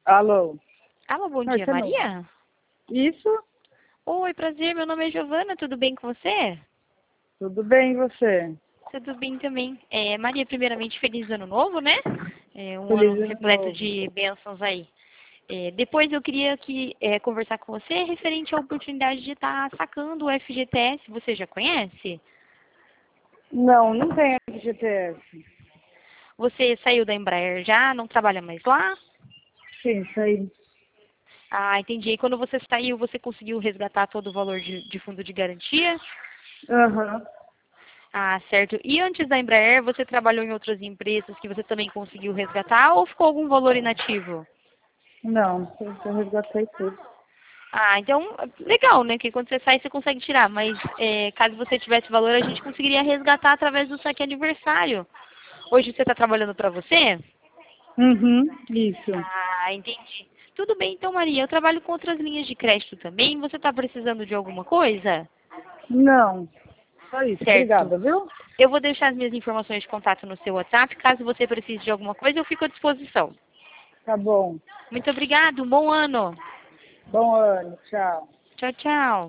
Alô? Alô, bom dia, Marcelo? Maria? Isso? Oi, prazer, meu nome é Giovana, tudo bem com você? Tudo bem, e você? Tudo bem também. Maria, primeiramente, feliz ano novo, né? Um ano Feliz ano repleto novo. de bênçãos aí. Depois eu queria conversar com você referente à oportunidade de estar sacando o FGTS, você já conhece? Não, não tem FGTS. Você saiu da Embraer já, não trabalha mais lá? Sim, isso aí. Ah, entendi. E quando você saiu, você conseguiu resgatar todo o valor de fundo de garantia? Aham. Ah, certo. E antes da Embraer, você trabalhou em outras empresas que você também conseguiu resgatar ou ficou algum valor inativo? Não, eu resgatei tudo. Ah, então, legal, né? Que quando você sai, você consegue tirar. Mas caso você tivesse valor, a gente conseguiria resgatar através do saque aniversário. Hoje você está trabalhando para você? Uhum, isso. Ah, entendi. Tudo bem, então, Maria. Eu trabalho com outras linhas de crédito também. Você está precisando de alguma coisa? Não, só isso. Certo. Obrigada, viu? Eu vou deixar as minhas informações de contato no seu WhatsApp. Caso você precise de alguma coisa, eu fico à disposição. Tá bom. Muito obrigado. Um bom ano. Bom ano, tchau. Tchau, tchau.